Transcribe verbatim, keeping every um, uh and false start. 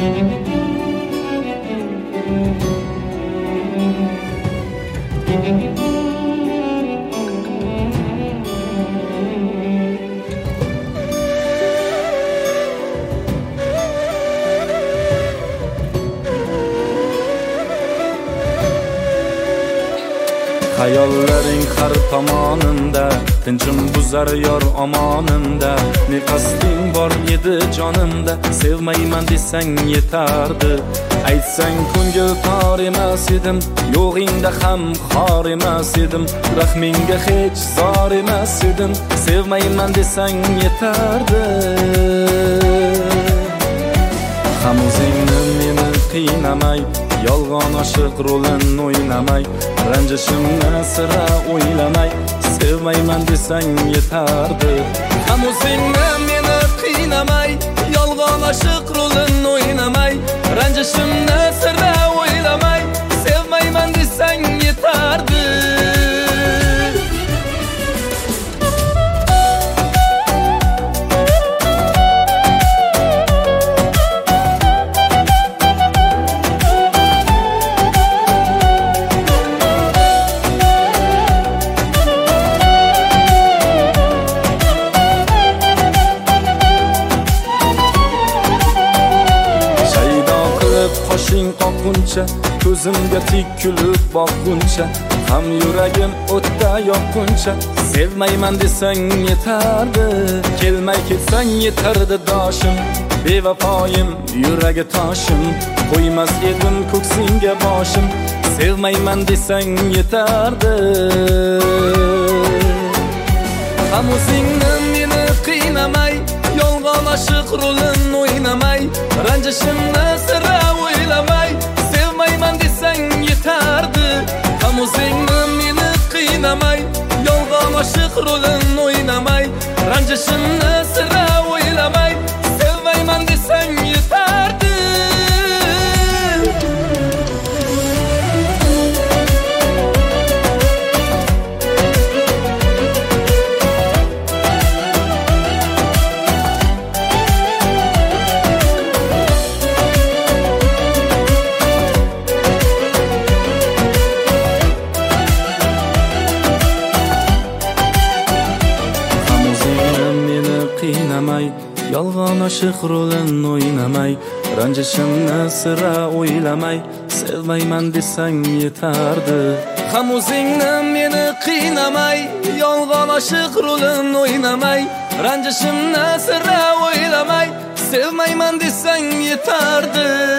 Hayollaring har tomonimda, tinchim buzar yor omonimda. Ne qasding bor edi jonimda, sevmayman desang yetardi. Aytsang ko'ngil tor emas edim, yo'g'ingda ham xor emas edim. Rahmingga hech zor emas edim, sevmayman desang yetardi. Ham o'zingni meni qiynamay, yolg'on oshiq rolin o'ynamay, ranjishimni sira o'ylamay, sevmayman desang yetardi. Ham o'zingni meni qiynamay, yolg'on oshiq rolin o'ynamay, ranjishimni sira o'ylamay, sevmayman desang yetardi. Qoshing qoquncha, ko'zimga tik kulib boqquncha, ham yuragim o'tda yoqquncha, sevmayman desang yetardi. Kelmay ketsang yetardi doshim, bevafoyim yuragi toshim, qo'ymas edim ko'ksingga boshim, sevmayman desang yetardi. Ham o'zingni meni qiynamay, yolg'on oshiq rolin o'ynamay, ranjishimni sira o'ylamay, sevmayman desang yetardi. Ham o'zingni meni qiynamay, yolg'on oshiq rolin o'ynamay, ranjishimni sira o'ylamay, sevmayman desang yetardi. Yolg'on oshiq rolin o'ynamay, ranjishimni sira o'ylamay, sevmayman desang yetardi. Ham o'zingni meni qiynamay, yolg'on oshiq rolin o'ynamay, ranjishimni sira o'ylamay, sevmayman desang yetardi.